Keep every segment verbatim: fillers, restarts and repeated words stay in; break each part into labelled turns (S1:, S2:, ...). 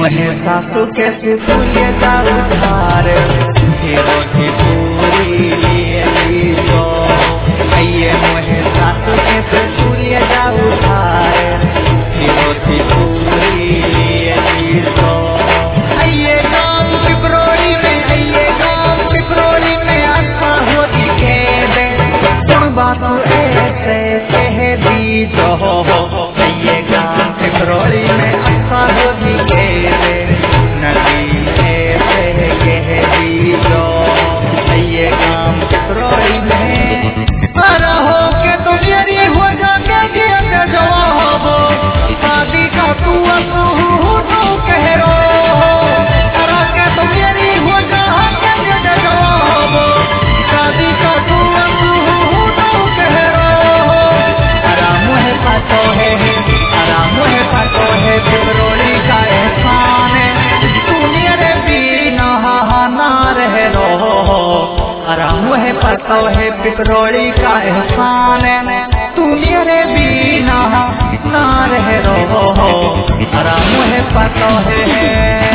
S1: मोहे सासू के सिपुलिया का उधार फिरो की पूरी तो आइए मोहे सासू के सिपुलिया का उधार फिरो की पूरी तो आइए गाँव पिपरोली में आइए गाँव पिपरोली में अच्छा हो दिखे दे तुम बात ऐसे कह दी तो आइए गाँव पिपरोली में अच्छा हो दिखे दे नदी ऐसे कह दी तो आइए गाँव पिपरोली में अरे हो के तुम यरी हो जाके जिया जवाब शादी का तू तो कह रो अरे के तुम यरी हो जाके जिया जवाब शादी का तू तो कह रो आराम है पातो है आराम है पातो है पिपरोली का एहसान तू मेरे बिना ना रह रो आराम है पातो है पिपरोली का एहसान तू मेरे बिना ना रह रो आराम है पातो है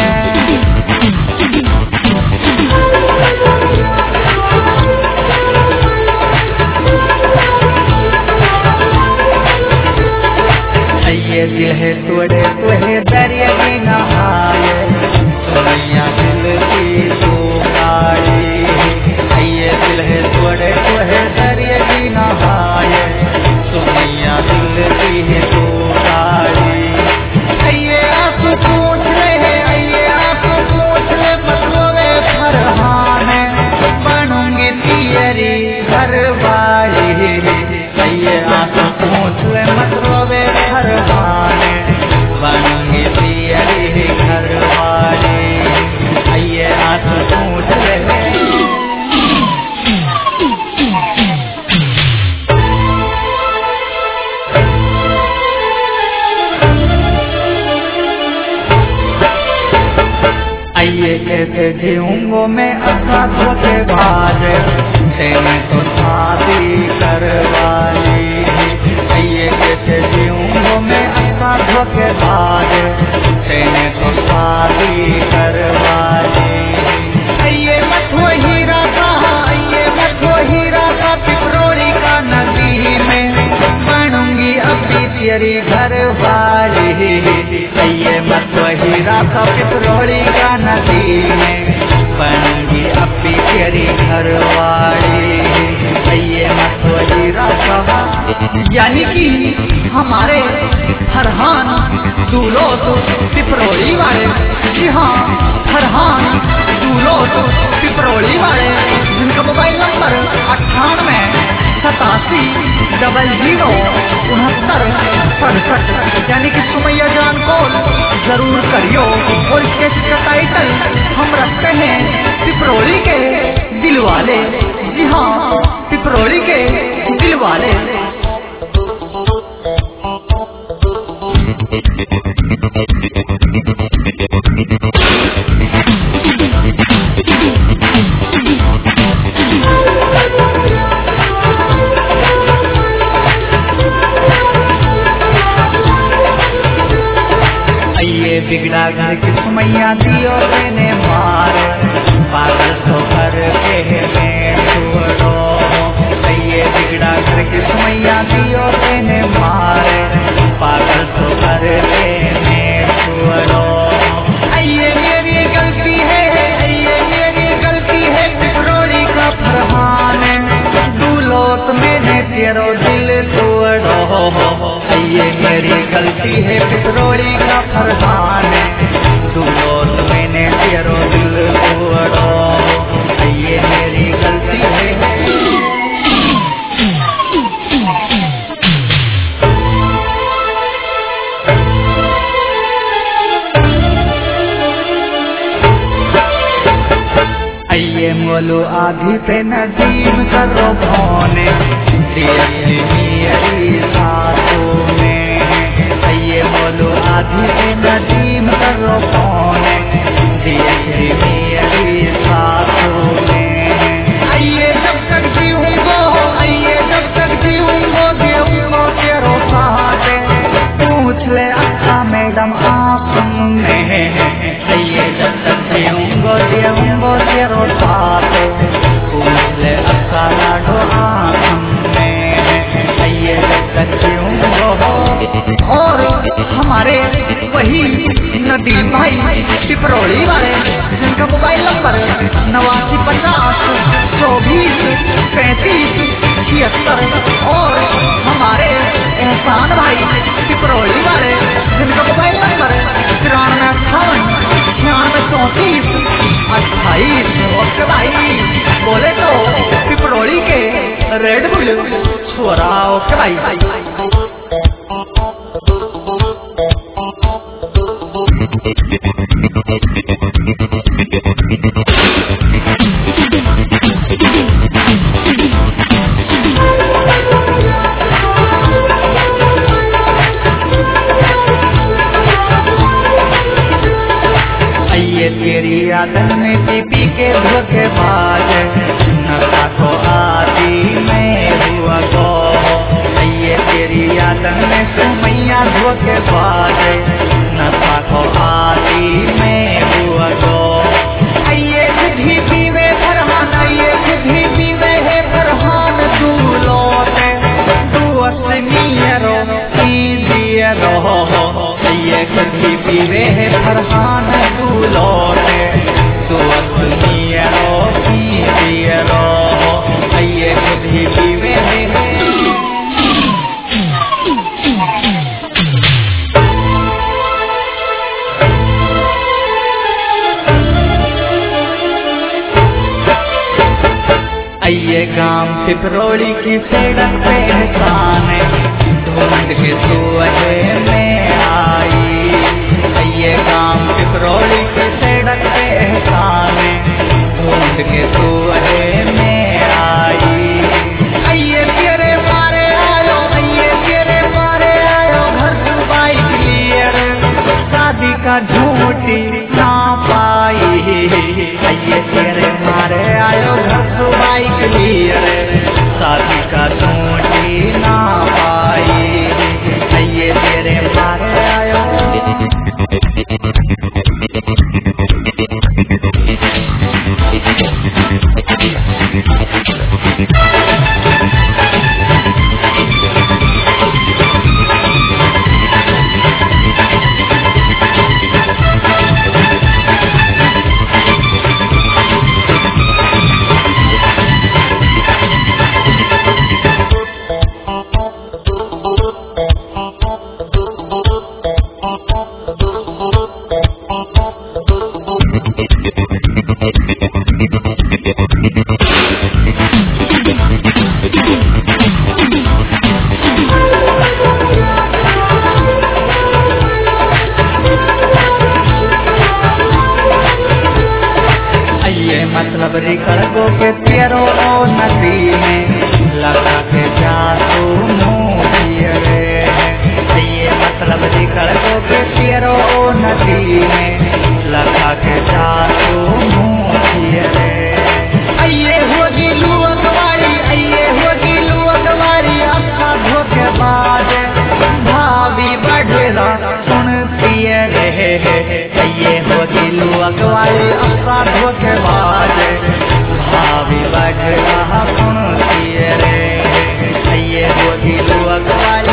S1: आइए दिल है तोड़े तुहे दरिया की नहाए सोनिया दिल की पुकारी आइए दिल है तोड़े तुहे दरिया की नहाए सोनिया दिल की पुकारी आइए आप पूछ ले आइए आप पूछ ले मतलोवे फरहान बनूंगी तेरी घरवाली आइए आप पूछ ले मतलोवे फरहान बनूंगी तेरी घरवाली आइए आप पूछ ले आइए कैसे जीऊंगो मैं अच्छा धोखे बाज तेने तो शादी करवाली आइए कैसे जीऊंगो मैं अच्छा धोखे बाज तेने तो शादी करवाली आइए मठो हीरा का आइए मठो हीरा का पिपरोली का नदी में बनूंगी अभी तेरी घरवाली आइए मठो हीरा का पिपरोली का नदी में बनूंगी अभी तेरी घरवाली आइए मठो हीरा का यानी कि हमारे फरहान दूल्हो तो पिपरोली वाले जी हाँ फरहान दूल्हो तो पिपरोली वाले जिनका मोबाइल नंबर अट्ठानवे सतासी डबल जीरो उनहत्तर सड़सठ यानी कि सुमैया जान को जरूर करियो और इसके का टाइटल हम रखते हैं पिपरोली के दिल वाले जी हाँ पिपरोली के दिल वाले आइए बिगड़ा घर की सुमैया दियो देने मार पागल तो घर के में छोड़ो आइए बिगड़ा घर की सुमैया दियो देने मार पागल तो घर के में छोड़ो आइए मेरी गलती है आइए मेरी गलती है पिपरोली का फरहान दूल्हो तो मैंने तेरो दिल तोड़ो आइए मेरी गलती है पिपरोली का फरहान दूल्हो तो मैंने तेरो दिल तोड़ो आइए मेरी गलती है आइए मोलो आधी पे नदीम करो भोने मेरी सासों में आइए बोलो आधी पे नदीम करो भोने मेरी सासों में आइए जब तक जीऊंगो आइए जब तक जीऊंगो देऊंगो तेरो साथ पूछ ले अच्छा मैडम आप सुनने नदीम भाई पिपरोली वाले, जिनका मोबाइल नंबर नवासी पचास चौबीस पैंतीस छिहत्तर, और हमारे एहसान भाई पिपरोली वाले, जिनका मोबाइल नंबर तिरानवे अट्ठावन छियानवे चौंतीस अट्ठाईस। ओके भाई, बोले तो पिपरोली के रेड बुल छोरा। ओके भाई। तेरी आदत में पी के धोखेबाज, नशा को आदि में हुआ गो। ये तेरी आदत में सुमैया धोखेबाज, नशा को आदि में हुआ गो। ये भी पीवे फरहान, ये भी पीवे है फरहान, तू लौटे तू असनियरो कीजियरो। ये भी पीवे है फरहान, तू लौटे तू असनियरो कीजियरो। ये भी पीवे है ये गांव पिपरोली की सड़क पे एहसान, ढूंढ के सुअहे में आई। ये गांव पिपरोली की सड़क पे एहसान, ढूंढ के सुअहे में आई। ये तेरे मारे आयो, ये तेरे मारे आयो, घर सुबाई क्लियर, शादी का झूठी ना पाई। ये तेरे मारे आयो, घर सुबाई क्लियर, शादी का झूठी ना पाई। ये तेरे मारे आयो। मतलब रिकड़को के तेरो नदी में लगा के जा तू मुँह रे। ये मतलब रिकड़को के तेरो नदी में लगा के जा तू मुँह रे। ये होगी लू अगवारी, ये होगी लू अगवारी, अपना धोखेबाज भाभी बढ़ेला सुनती रे। ये होगी लू अगवारी, अपना धोखेबाज भाभी बढ़ेला सुनती रे। ये होगी लू अगवारी।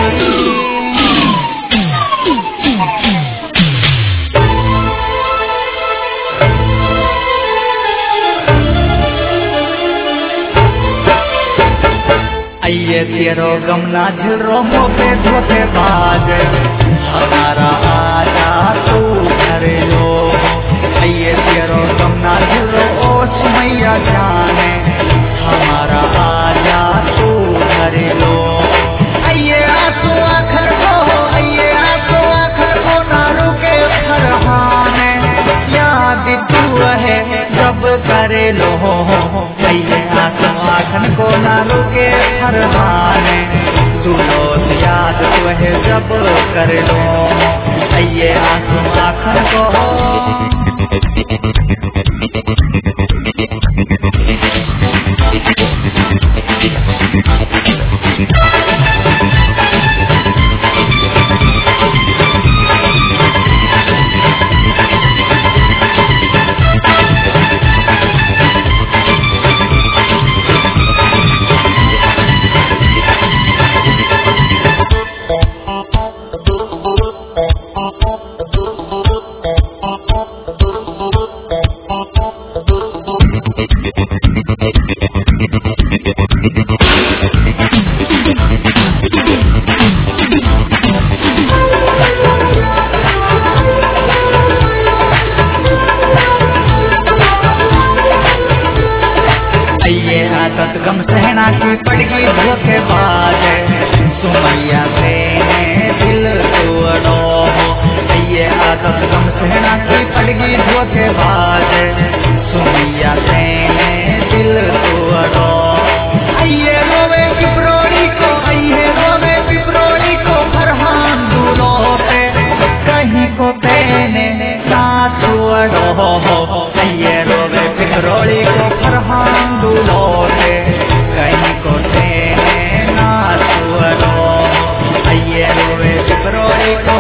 S1: ये तेरो गमला झिरो पे धोखेबाज, हमारा आजा तू घर लो। ये तेरो गमला झिरो ओ सुमैया जाने, हमारा आजा तू घर लो। ये आंसू आखर को, ये आंसू आखर को ना रुके फरहाने, याद तू है जब करे लो। ये आंसू आखर को ना रुके फरहाने, तू लोग याद तू है जब कर लो। ये आंसू आखर को गम सहना की पड़गी धोखेबाज सुमैया से दिल तोड़ो ये आदत गम सहना की पड़गी धोखेबाज सुमैया से दिल तोड़ो आइए रोवे पिपरोड़ी को आइए रोवे पिपरोड़ी को फरहान दूलो पे कहीं को तेने ना तोड़ो आइए रोवे पिपरोड़ी को फरहान दूलो पे कहीं को तेने ना तोड़ो आइए रोवे पिपरोड़ी को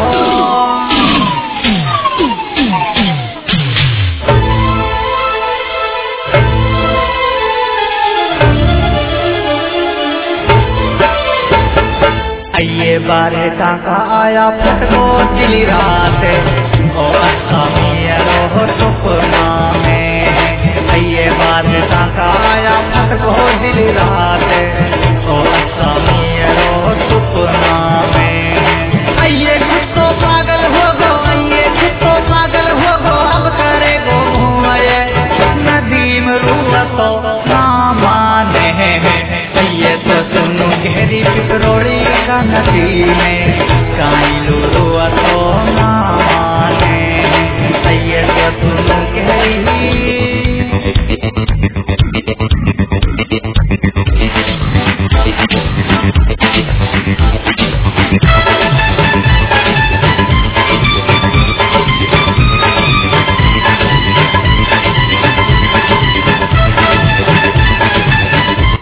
S1: आइए बारे टाका आया फटको दिली रात ओ असामिया हो सपना में आइए बारे टाका आया फटको दिली रात ओ असामिया हो सपना में आइए खुद तो पागल हो गो आइए खुद तो पागल हो गो अब करे गो मुँह नदीम रूह तो ना माने आइए तो सुनो गहरी पिपरोड़ी का नदी में